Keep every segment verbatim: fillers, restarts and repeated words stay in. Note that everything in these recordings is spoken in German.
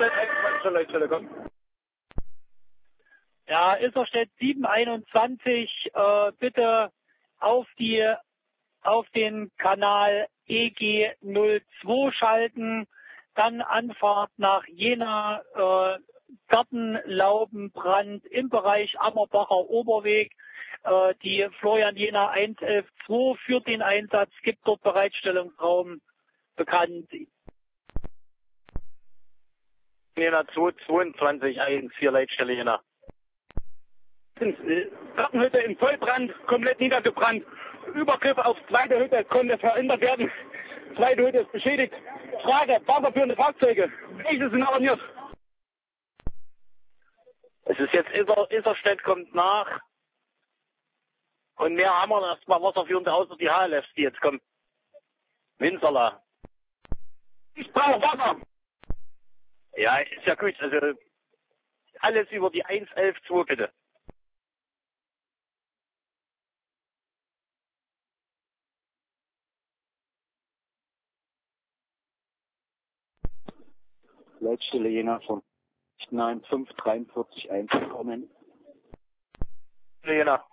eins zur Leitstelle, komm. Ja, Isarstedt sieben einundzwanzig, äh, bitte auf die, auf den Kanal E G null zwei schalten, dann Anfahrt nach Jena, äh, Gartenlaubenbrand im Bereich Ammerbacher Oberweg, äh, die Florian Jena eins elf zwei führt den Einsatz, gibt dort Bereitstellungsraum bekannt. Jena zwei zweiundzwanzig eins, hier Leitstelle Jena. Gartenhütte im Vollbrand, komplett niedergebrannt. Übergriff auf zweite Hütte konnte verhindert werden. Zweite Hütte ist beschädigt. Frage, wasserführende Fahrzeuge. Welches sind alarmiert? Es ist jetzt Isar, Isarstedt kommt nach. Und mehr haben wir erstmal wasserführende außer die H L Fs, die jetzt kommen. Winzerla. Ich brauche Wasser. Ja, ist ja gut. Also alles über die eins elf zwei bitte. Leitstelle Jena von neun fünf drei vier eins kommen. Jena.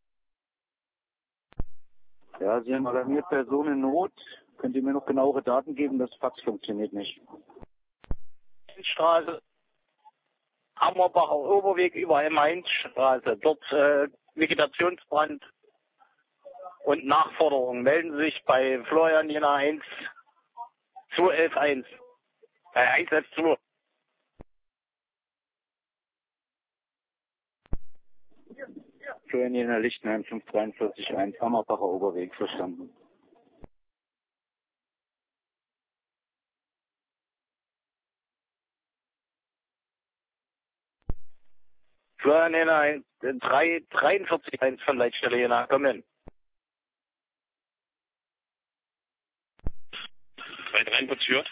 Ja, Sie haben alarmiert Personen in Not. Könnt ihr mir noch genauere Daten geben? Das Fax funktioniert nicht. Straße, Ammerbacher Oberweg über M eins Straße. Dort äh, Vegetationsbrand und Nachforderungen. Melden Sie sich bei Florian Jena eins zwei elf eins. Äh, eins elf zwei. Florian Jena Lichtenheim fünf drei vier eins, Ammerbacher Oberweg, verstanden. Florian Jena drei dreiundvierzig eins von Leitstelle Jena. Komm hin. drei dreiundvierzig hört.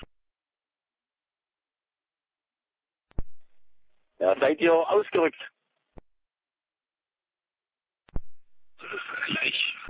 Ja, seid ihr ausgerückt? Gleich.